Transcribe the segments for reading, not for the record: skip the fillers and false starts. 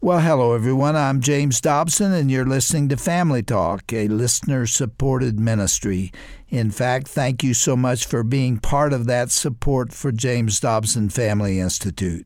Well, hello, everyone. I'm James Dobson, and you're listening to Family Talk, a listener-supported ministry. In fact, thank you so much for being part of that support for James Dobson Family Institute.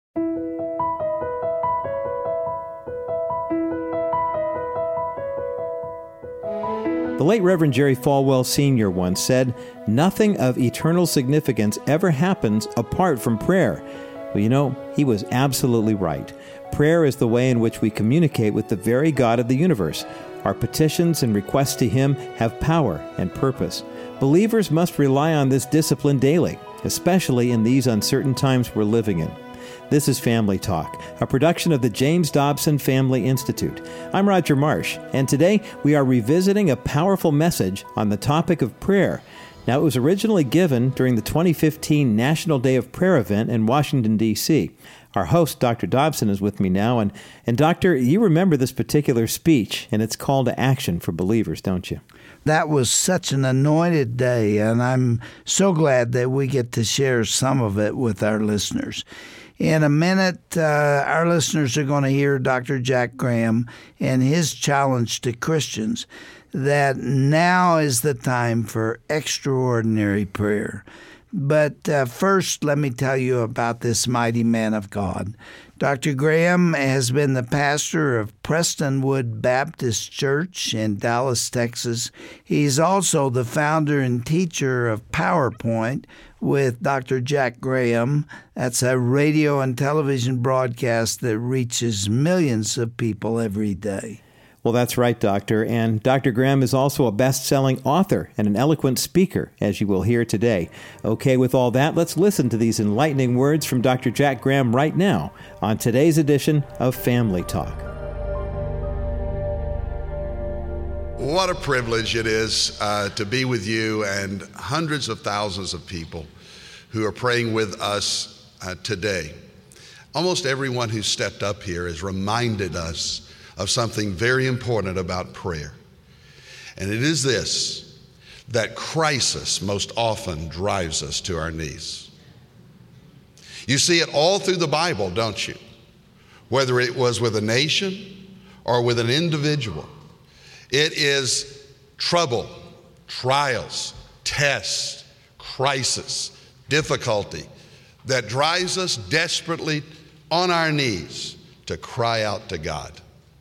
The late Reverend Jerry Falwell Sr. once said, "Nothing of eternal significance ever happens apart from prayer." Well, you know, he was absolutely right. Prayer is the way in which we communicate with the very God of the universe. Our petitions and requests to Him have power and purpose. Believers must rely on this discipline daily, especially in these uncertain times we're living in. This is Family Talk, a production of the James Dobson Family Institute. I'm Roger Marsh, and today we are revisiting a powerful message on the topic of prayer. Now, it was originally given during the 2015 National Day of Prayer event in Washington, D.C. Our host, Dr. Dobson, is with me now. And Doctor, you remember this particular speech and its call to action for believers, don't you? That was such an anointed day, and I'm so glad that we get to share some of it with our listeners. In a minute, our listeners are going to hear Dr. Jack Graham and his challenge to Christians that now is the time for extraordinary prayer. But first, let me tell you about this mighty man of God. Dr. Graham has been the pastor of Prestonwood Baptist Church in Dallas, Texas. He's also the founder and teacher of PowerPoint with Dr. Jack Graham. That's a radio and television broadcast that reaches millions of people every day. Well, that's right, Doctor. And Dr. Graham is also a best-selling author and an eloquent speaker, as you will hear today. Okay, with all that, let's listen to these enlightening words from Dr. Jack Graham right now on today's edition of Family Talk. What a privilege it is to be with you and hundreds of thousands of people who are praying with us today. Almost everyone who stepped up here has reminded us of something very important about prayer. And it is this, that crisis most often drives us to our knees. You see it all through the Bible, don't you? Whether it was with a nation or with an individual. It is trouble, trials, tests, crisis, difficulty that drives us desperately on our knees to cry out to God.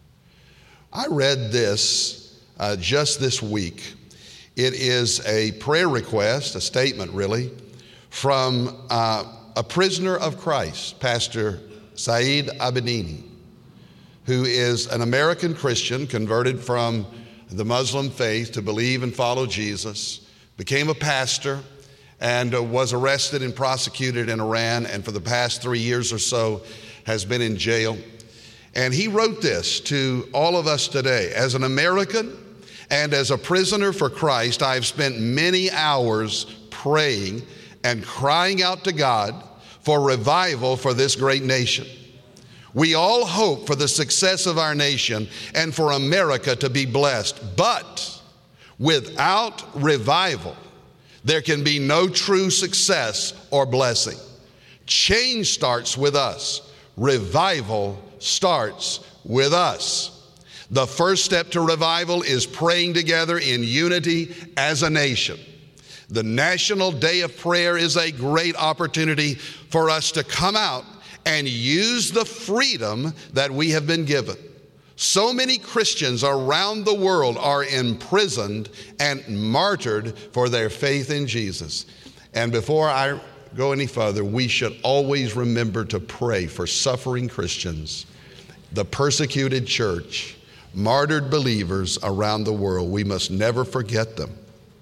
I read this just this week. It is a prayer request, a statement really, from a prisoner of Christ, Pastor Saeed Abedini, who is an American Christian converted from the Muslim faith to believe and follow Jesus, became a pastor, and was arrested and prosecuted in Iran, and for the past 3 years or so has been in jail. And he wrote this to all of us today. As an American and as a prisoner for Christ, I have spent many hours praying and crying out to God for revival for this great nation. We all hope for the success of our nation and for America to be blessed. But without revival, there can be no true success or blessing. Change starts with us. Revival starts with us. The first step to revival is praying together in unity as a nation. The National Day of Prayer is a great opportunity for us to come out and use the freedom that we have been given. So many Christians around the world are imprisoned and martyred for their faith in Jesus. And before I go any further, we should always remember to pray for suffering Christians, the persecuted church, martyred believers around the world. We must never forget them.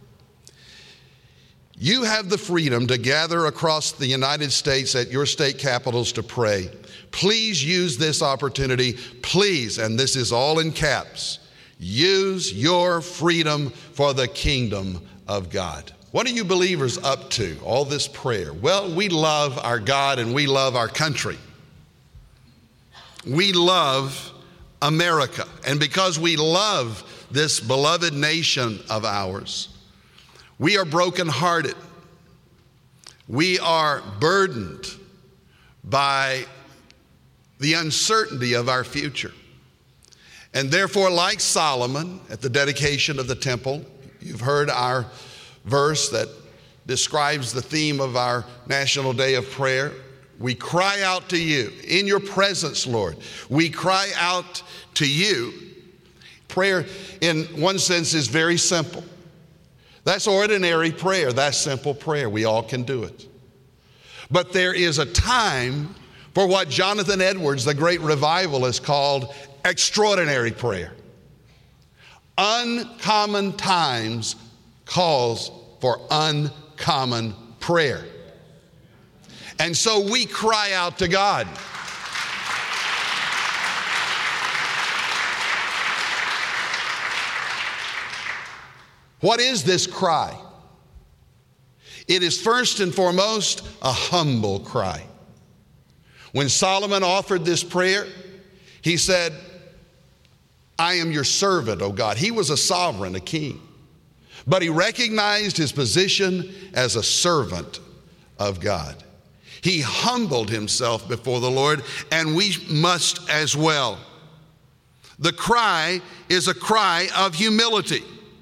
You have the freedom to gather across the United States at your state capitals to pray. Please use this opportunity. Please, and this is all in caps, use your freedom for the kingdom of God. What are you believers up to, all this prayer? Well, we love our God and we love our country. We love America. And because we love this beloved nation of ours, we are brokenhearted. We are burdened by the uncertainty of our future. And therefore, like Solomon at the dedication of the temple, you've heard our verse that describes the theme of our National Day of Prayer. We cry out to you in your presence, Lord. We cry out to you. Prayer, in one sense, is very simple. That's ordinary prayer. That's simple prayer. We all can do it. But there is a time for what Jonathan Edwards, the great revivalist, called extraordinary prayer. Uncommon times calls for uncommon prayer. And so we cry out to God. What is this cry? It is first and foremost a humble cry. When Solomon offered this prayer, he said, I am your servant, O God. He was a sovereign, a king. But he recognized his position as a servant of God. He humbled himself before the Lord, and we must as well. The cry is a cry of humility.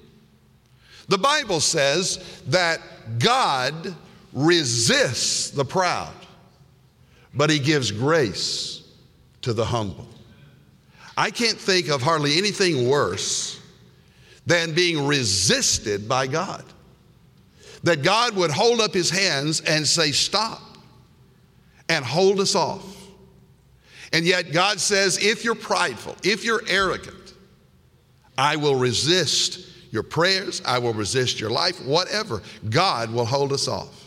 The Bible says that God resists the proud, but he gives grace to the humble. I can't think of hardly anything worse than being resisted by God. That God would hold up his hands and say, stop, and hold us off. And yet God says, if you're prideful, if you're arrogant, I will resist your prayers, I will resist your life, whatever. God will hold us off.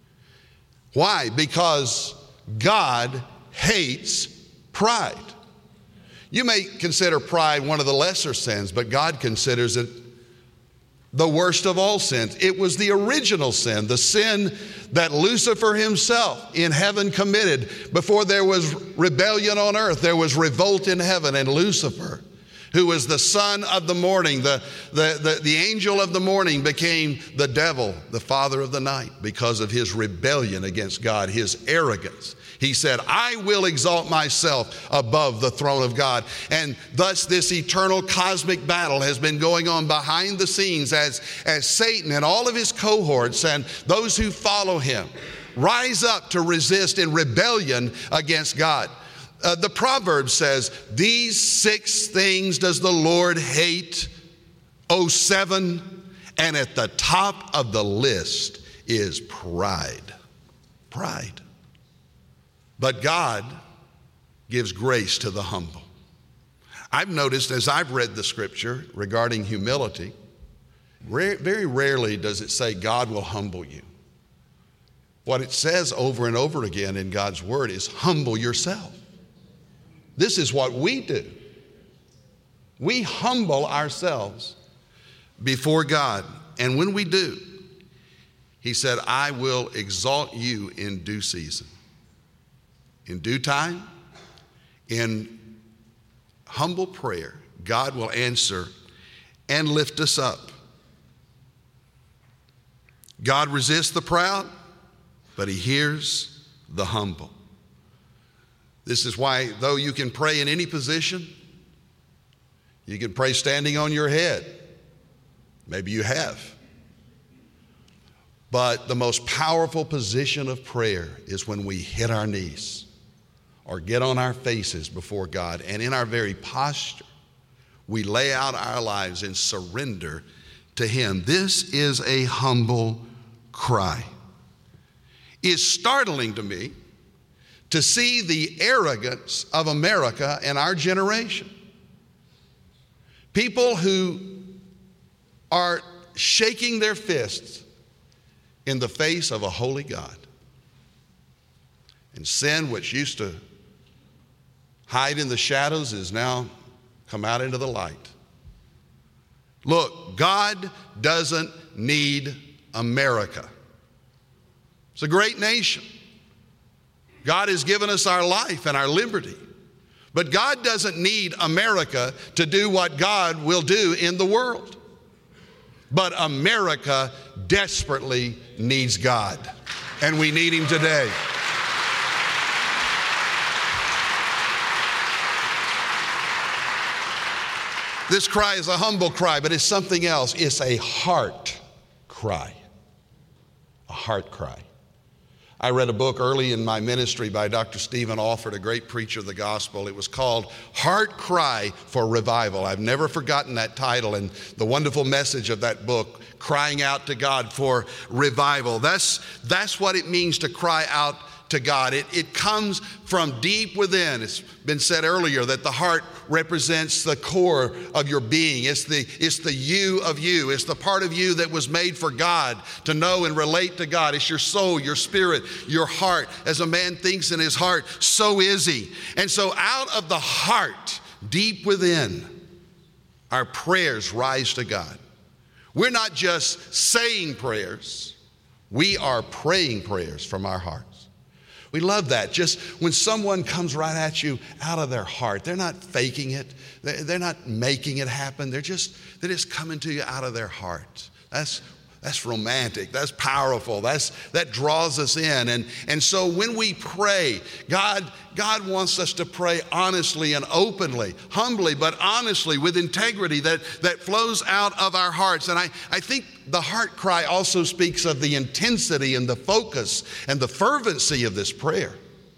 Why? Because God hates pride. You may consider pride one of the lesser sins, but God considers it the worst of all sins. It was the original sin, the sin that Lucifer himself in heaven committed. Before there was rebellion on earth, there was revolt in heaven, and Lucifer, who was the son of the morning, the angel of the morning, became the devil, the father of the night, because of his rebellion against God, his arrogance. He said, I will exalt myself above the throne of God. And thus this eternal cosmic battle has been going on behind the scenes as Satan and all of his cohorts and those who follow him rise up to resist in rebellion against God. The proverb says, these 6 things does the Lord hate, O 7, and at the top of the list is pride. Pride. But God gives grace to the humble. I've noticed as I've read the scripture regarding humility, very rarely does it say God will humble you. What it says over and over again in God's word is humble yourself. This is what we do. We humble ourselves before God. And when we do, he said, I will exalt you in due season. In due time, in humble prayer, God will answer and lift us up. God resists the proud, but he hears the humble. This is why, though you can pray in any position, you can pray standing on your head. Maybe you have. But the most powerful position of prayer is when we hit our knees or get on our faces before God. And in our very posture, we lay out our lives and surrender to him. This is a humble cry. It's startling to me to see the arrogance of America and our generation. People who are shaking their fists in the face of a holy God. And sin, which used to hide in the shadows, is now come out into the light. Look, God doesn't need America. It's a great nation. God has given us our life and our liberty. But God doesn't need America to do what God will do in the world. But America desperately needs God, and we need him today. This cry is a humble cry, but it's something else. It's a heart cry. A heart cry. I read a book early in my ministry by Dr. Stephen Alford, a great preacher of the gospel. It was called Heart Cry for Revival. I've never forgotten that title and the wonderful message of that book, crying out to God for revival. That's what it means to cry out to God. It comes from deep within. It's been said earlier that the heart represents the core of your being. It's the you of you. It's the part of you that was made for God, to know and relate to God. It's your soul, your spirit, your heart. As a man thinks in his heart, so is he. And so out of the heart, deep within, our prayers rise to God. We're not just saying prayers. We are praying prayers from our hearts. We love that. Just when someone comes right at you out of their heart, they're not faking it. They're not making it happen. They're just coming to you out of their heart. That's romantic. That's powerful. That draws us in. And so when we pray, God wants us to pray honestly and openly, humbly, but honestly, with integrity that flows out of our hearts. And I think the heart cry also speaks of the intensity and the focus and the fervency of this prayer.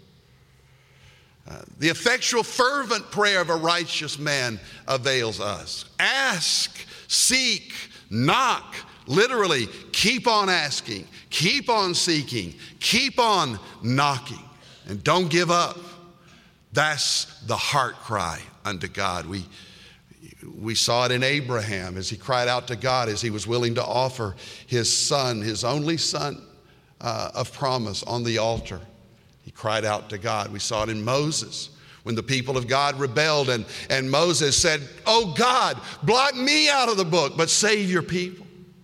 The effectual, fervent prayer of a righteous man avails us. Ask, seek, knock. Literally, keep on asking, keep on seeking, keep on knocking, and don't give up. That's the heart cry unto God. We saw it in Abraham as he cried out to God, as he was willing to offer his son, his only son of promise on the altar. He cried out to God. We saw it in Moses when the people of God rebelled and Moses said, "Oh God, blot me out of the book, but save your people."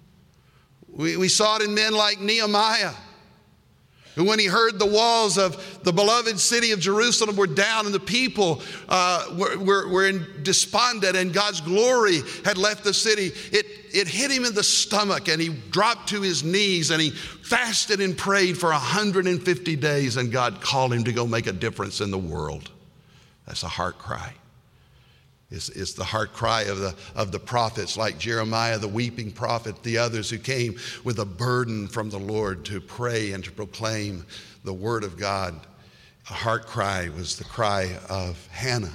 We saw it in men like Nehemiah, who when he heard the walls of the beloved city of Jerusalem were down and the people were in despondent and God's glory had left the city, it hit him in the stomach and he dropped to his knees and he fasted and prayed for 150 days and God called him to go make a difference in the world. That's a heart cry. It's the heart cry of the prophets like Jeremiah, the weeping prophet, the others who came with a burden from the Lord to pray and to proclaim the word of God. A heart cry was the cry of Hannah,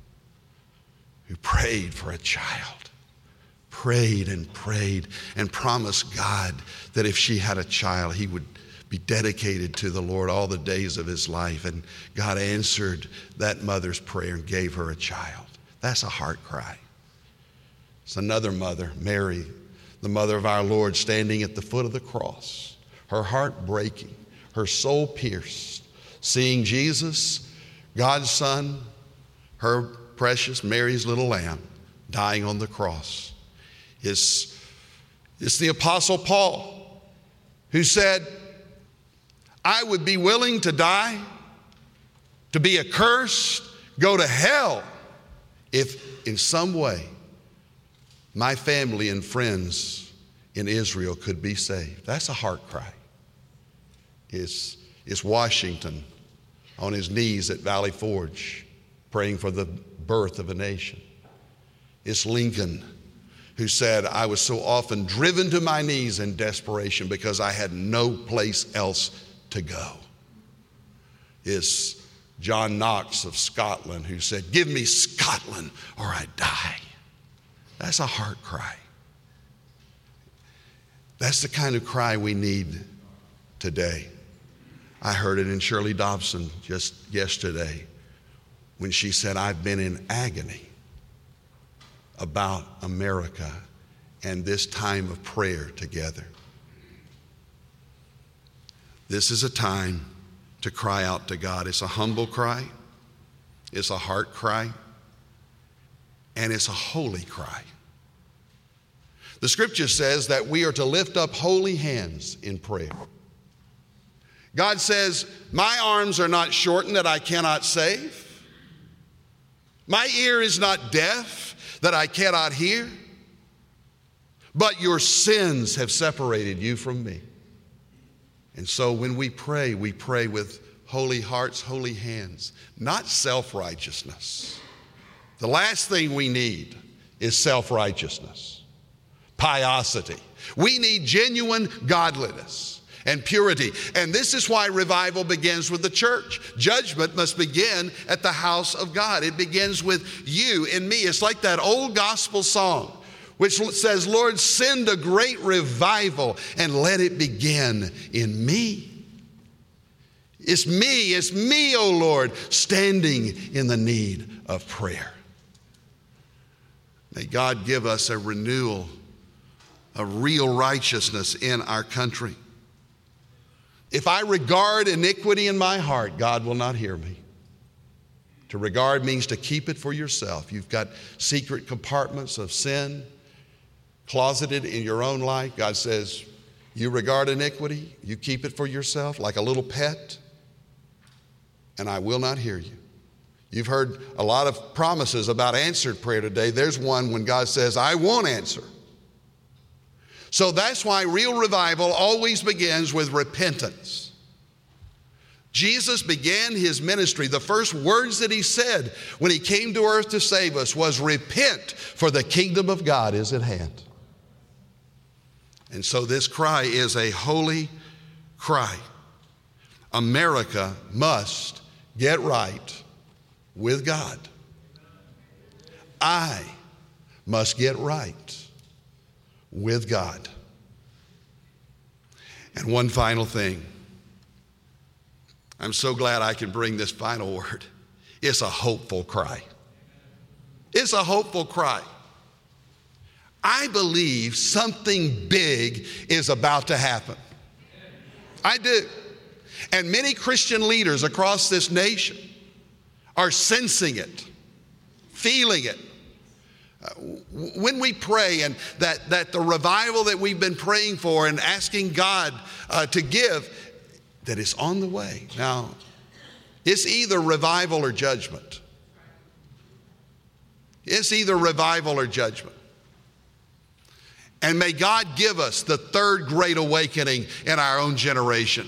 who prayed for a child, prayed and promised God that if she had a child, he would be dedicated to the Lord all the days of his life. And God answered that mother's prayer and gave her a child. That's a heart cry. It's another mother, Mary, the mother of our Lord, standing at the foot of the cross, her heart breaking, her soul pierced, seeing Jesus, God's Son, her precious Mary's little lamb, dying on the cross. It's the Apostle Paul who said, "I would be willing to die, to be accursed, go to hell, if in some way my family and friends in Israel could be saved." That's a heart cry. It's Washington on his knees at Valley Forge praying for the birth of a nation. It's Lincoln who said, "I was so often driven to my knees in desperation because I had no place else to go." It's John Knox of Scotland who said, "Give me Scotland or I die." That's a heart cry. That's the kind of cry we need today. I heard it in Shirley Dobson just yesterday when she said, "I've been in agony about America and this time of prayer together." This is a time to cry out to God. It's a humble cry, it's a heart cry, and it's a holy cry. The scripture says that we are to lift up holy hands in prayer. God says, "My arms are not shortened that I cannot save. My ear is not deaf that I cannot hear. But your sins have separated you from me." And so when we pray with holy hearts, holy hands, not self-righteousness. The last thing we need is self-righteousness, piosity. We need genuine godliness and purity. And this is why revival begins with the church. Judgment must begin at the house of God. It begins with you and me. It's like that old gospel song which says, Lord, send a great revival and let it begin in me. It's me, O Lord, standing in the need of prayer. May God give us a renewal of real righteousness in our country. If I regard iniquity in my heart, God will not hear me. To regard means to keep it for yourself. You've got secret compartments of sin closeted in your own life. God says, you regard iniquity, you keep it for yourself like a little pet, and I will not hear you. You've heard a lot of promises about answered prayer today. There's one when God says, I won't answer. So that's why real revival always begins with repentance. Jesus began his ministry. The first words that he said when he came to earth to save us was, repent, for the kingdom of God is at hand. And so this cry is a holy cry. America must get right with God. I must get right with God. And one final thing. I'm so glad I can bring this final word. It's a hopeful cry. It's a hopeful cry. I believe something big is about to happen. I do. And many Christian leaders across this nation are sensing it, feeling it. When we pray and that the revival that we've been praying for and asking God to give, that it's on the way. Now, it's either revival or judgment. It's either revival or judgment. And may God give us the third great awakening in our own generation.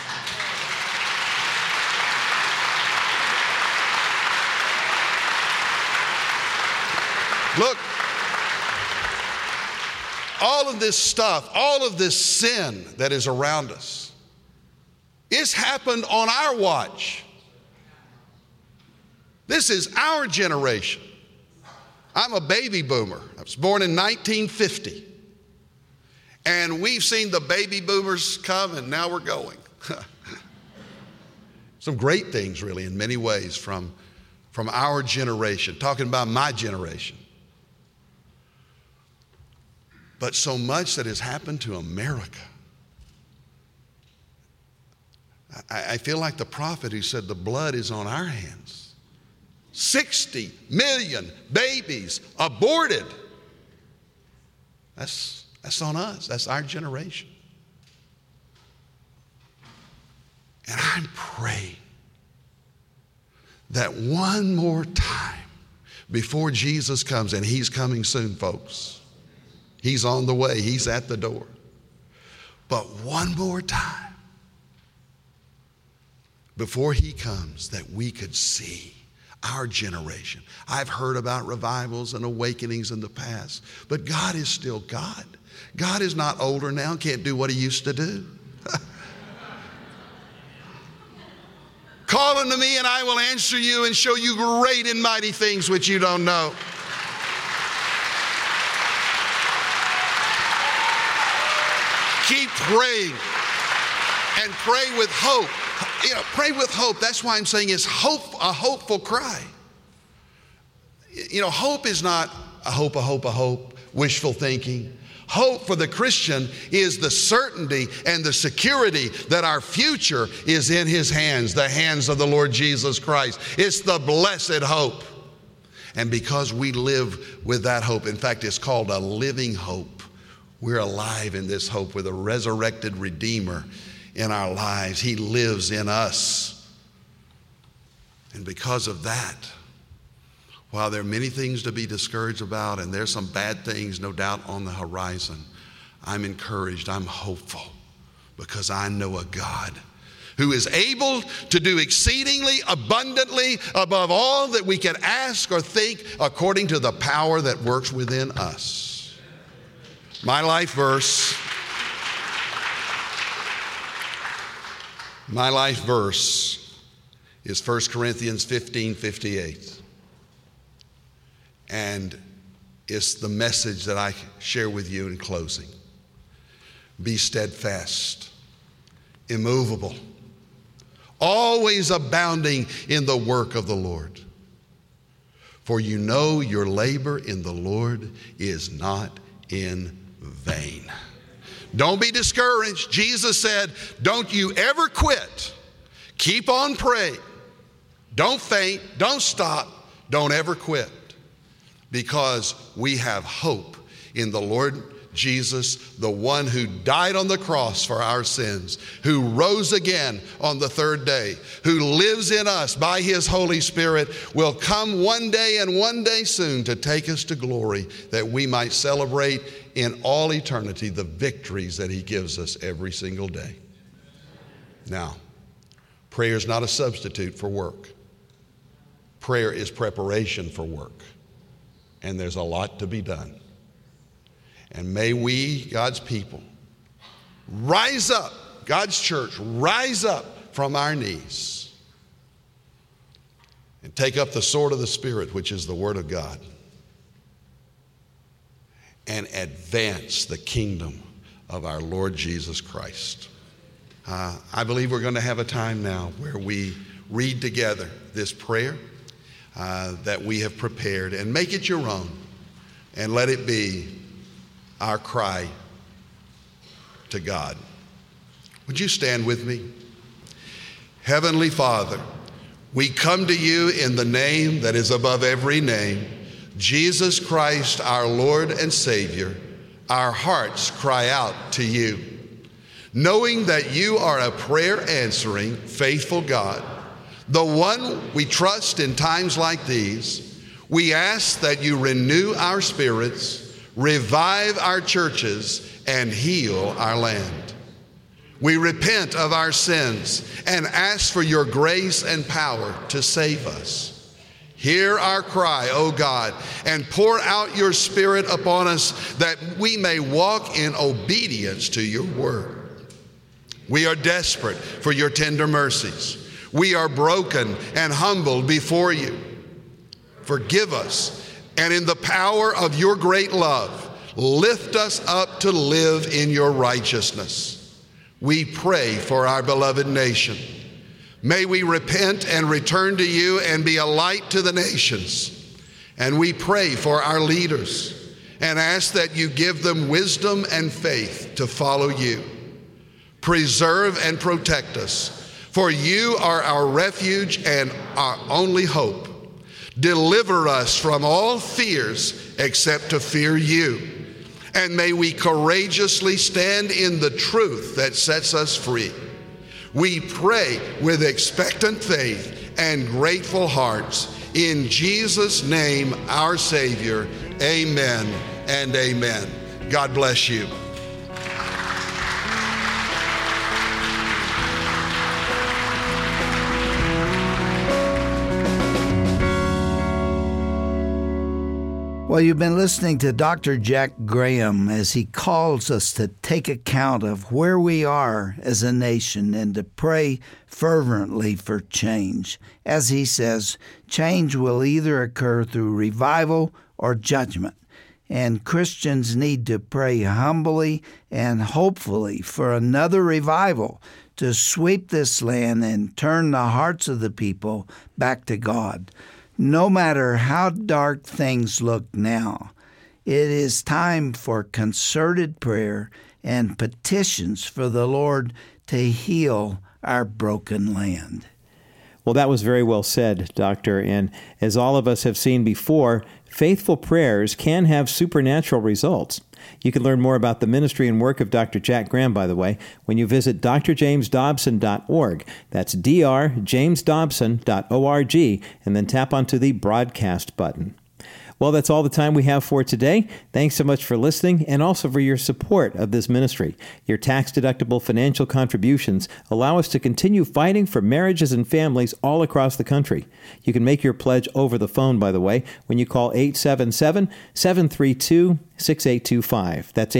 Look, all of this stuff, all of this sin that is around us, it's happened on our watch. This is our generation. I'm a baby boomer. I was born in 1950. And we've seen the baby boomers come, and now we're going. Some great things, really, in many ways from our generation, talking about my generation. But so much that has happened to America. I feel like the prophet who said the blood is on our hands. 60 million babies aborted. That's on us. That's our generation. And I'm praying that one more time before Jesus comes, and he's coming soon, folks. He's on the way. He's at the door. But one more time before he comes, that we could see our generation. I've heard about revivals and awakenings in the past, but God is still God. God is not older now, can't do what he used to do. Call unto me and I will answer you and show you great and mighty things which you don't know. Keep praying and pray with hope. You know, pray with hope. That's why I'm saying it's hope, a hopeful cry. You know, hope is not a hope, wishful thinking. Hope for the Christian is the certainty and the security that our future is in his hands, the hands of the Lord Jesus Christ. It's the blessed hope. And because we live with that hope, in fact, it's called a living hope. We're alive in this hope with a resurrected Redeemer in our lives. He lives in us. And because of that, while there are many things to be discouraged about, and there's some bad things, no doubt, on the horizon, I'm encouraged, I'm hopeful, because I know a God who is able to do exceedingly abundantly above all that we can ask or think, according to the power that works within us. My life verse is 1 Corinthians 15:58. And it's the message that I share with you in closing. Be steadfast, immovable, always abounding in the work of the Lord. For you know your labor in the Lord is not in vain. Don't be discouraged. Jesus said, don't you ever quit. Keep on praying. Don't faint. Don't stop. Don't ever quit. Because we have hope in the Lord Jesus, the one who died on the cross for our sins, who rose again on the third day, who lives in us by his Holy Spirit, will come one day and one day soon to take us to glory, that we might celebrate in all eternity the victories that he gives us every single day. Now, prayer is not a substitute for work. Prayer is preparation for work. And there's a lot to be done. And may we, God's people, rise up, God's church, rise up from our knees and take up the sword of the Spirit, which is the Word of God, and advance the kingdom of our Lord Jesus Christ. I believe we're going to have a time now where we read together this prayer that we have prepared, and make it your own, and let it be our cry to God. Would you stand with me? Heavenly Father, we come to you in the name that is above every name, Jesus Christ, our Lord and Savior. Our hearts cry out to you, knowing that you are a prayer-answering, faithful God, the one we trust in times like these. We ask that you renew our spirits, revive our churches, and heal our land. We repent of our sins and ask for your grace and power to save us. Hear our cry, O God, and pour out your Spirit upon us that we may walk in obedience to your word. We are desperate for your tender mercies. We are broken and humbled before you. Forgive us, and in the power of your great love, lift us up to live in your righteousness. We pray for our beloved nation. May we repent and return to you and be a light to the nations. And we pray for our leaders and ask that you give them wisdom and faith to follow you. Preserve and protect us, for you are our refuge and our only hope. Deliver us from all fears except to fear you. And may we courageously stand in the truth that sets us free. We pray with expectant faith and grateful hearts. In Jesus' name, our Savior, amen and amen. God bless you. Well, you've been listening to Dr. Jack Graham as he calls us to take account of where we are as a nation and to pray fervently for change. As he says, change will either occur through revival or judgment, and Christians need to pray humbly and hopefully for another revival to sweep this land and turn the hearts of the people back to God. No matter how dark things look now, it is time for concerted prayer and petitions for the Lord to heal our broken land. Well, that was very well said, Doctor. And as all of us have seen before, faithful prayers can have supernatural results. You can learn more about the ministry and work of Dr. Jack Graham, by the way, when you visit drjamesdobson.org. That's drjamesdobson.org, and then tap onto the broadcast button. Well, that's all the time we have for today. Thanks so much for listening and also for your support of this ministry. Your tax-deductible financial contributions allow us to continue fighting for marriages and families all across the country. You can make your pledge over the phone, by the way, when you call 877-732-6825. That's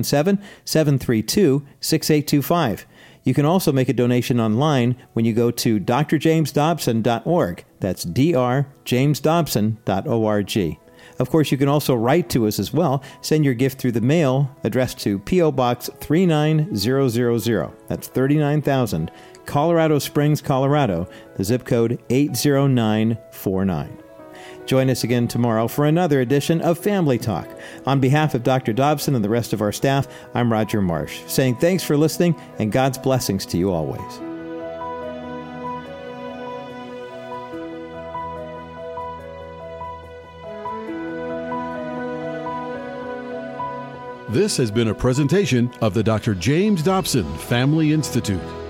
877-732-6825. You can also make a donation online when you go to drjamesdobson.org. That's drjamesdobson.org. Of course, you can also write to us as well. Send your gift through the mail, addressed to P.O. Box 39000. That's 39,000, Colorado Springs, Colorado, the zip code 80949. Join us again tomorrow for another edition of Family Talk. On behalf of Dr. Dobson and the rest of our staff, I'm Roger Marsh, saying thanks for listening and God's blessings to you always. This has been a presentation of the Dr. James Dobson Family Institute.